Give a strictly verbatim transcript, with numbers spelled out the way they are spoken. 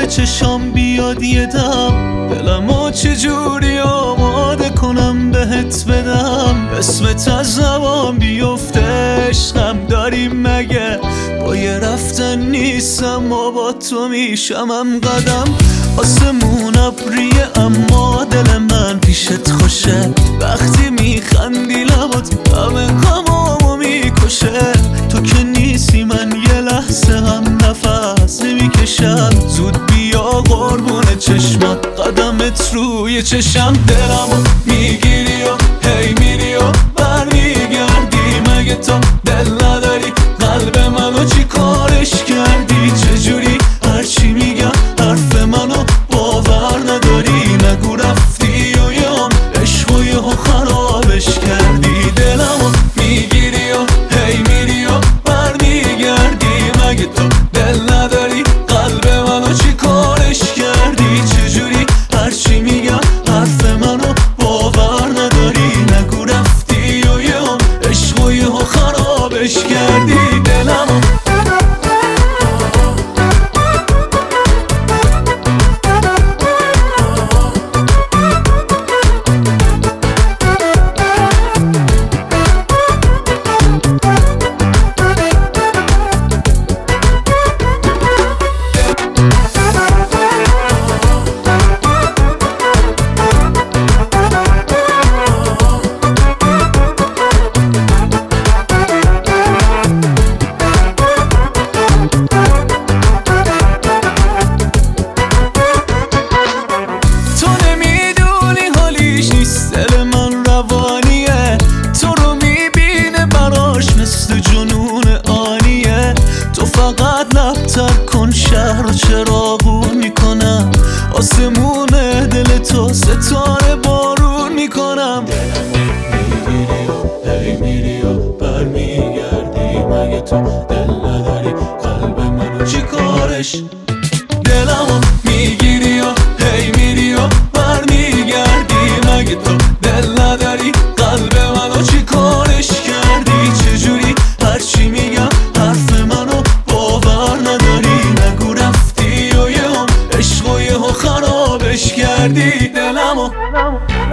به چشام بیاد یه دم، دلمو چجوری آماده کنم بهت بدم. اسمت از زبان بیفته عشقم داریم مگه، با یه رفتن نیستم و با تو میشمم قدم. آسمون ابریه اما دل من پیشت خوشه، وقتی میخندی لبات همه غمامو میکشه. تو که نیستی من یه لحظه هم نفس نمیکشم، زود بیا قربون چشمات قدمت روی چشم. دلمو میگیری و هی میری و برمیگردی، مگه تو دل نداری قلب منو چی کارش کردی؟ چجوری هرچی میگم حرف منو باور نداری؟ نگو رفتی و یام عشق و یهو خرابش کردی. دلمو میگیری و هی میری و برمیگردی، مگه تو دل نداری قلب منو چی کارش کردی؟ چجوری هرچی میگم حرف منو باور نداری؟ نگو رفتی و یام عشق و یهو خرابش کردی. دلمو دل من روانیه، تو رو میبینه براش مثل جنون آنیه. تو فقط لبتر کن شهر و چراغون میکنم، آسمون دل تو ستاره بارون میکنم. میگیری و هی میری و برمیگردی، مگه تو دل نداری قلب منو چی کارش؟ دلمو میگیری و هی میری و برمیگردی، مگه تو دل نداری قلب منو چی کارش کردی؟ چجوری هرچی میگم حرف منو باور نداری؟ نگو رفتی و یهو عشق و یهو خرابش کردی. دلمو